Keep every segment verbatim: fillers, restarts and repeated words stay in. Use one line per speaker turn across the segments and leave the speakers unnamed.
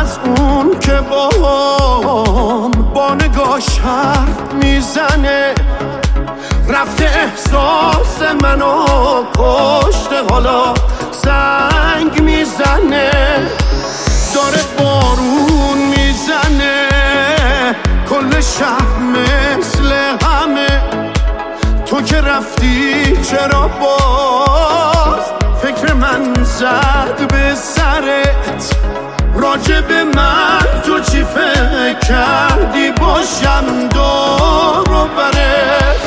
از اون که با با نگاش حرف میزنه، رفته احساس منو کشته، حالا زنگ میزنه. داره بارون میزنه کل شهر مثل همه، تو که رفتی چرا باز فکر من زد به سرت؟ راجب من تو چی فکر کردی باشم دور و برت؟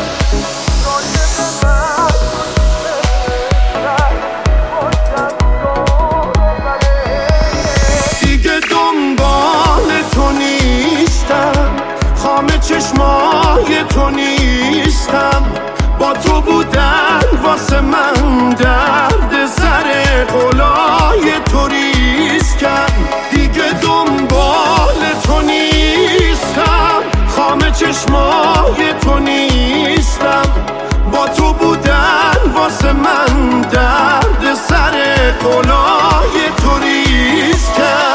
دیگه دنبال تو نیستم، خام چشمای تو نیستم، با تو بودن واسه من درد سر قلای تو ریسکم. دیگه دنبال تو نیستم، خام چشمای تو نیستم، با تو بودن واسه من درد سر قلای تو ریسکم.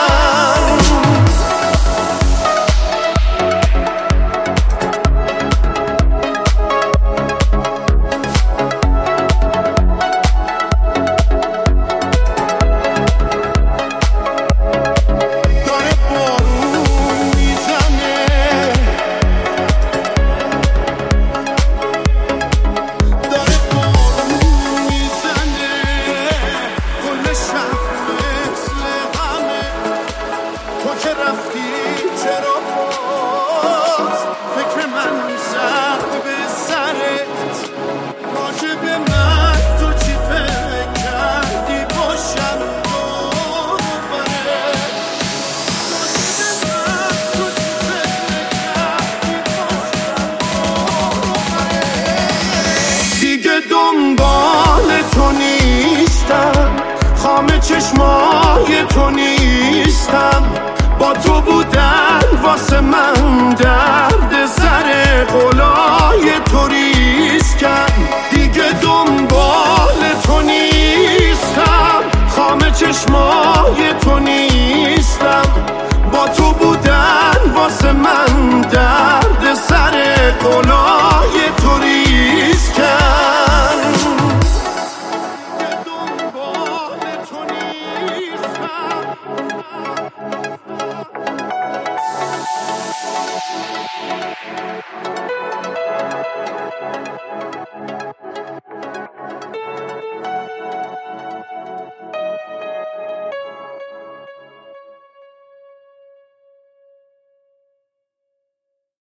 دنبال تو نیستم، خام چشمای تو نیستم، با تو بودن واسه من درد سر قلای تو ریسکم. دیگه دنبال تو نیستم، خام چشمای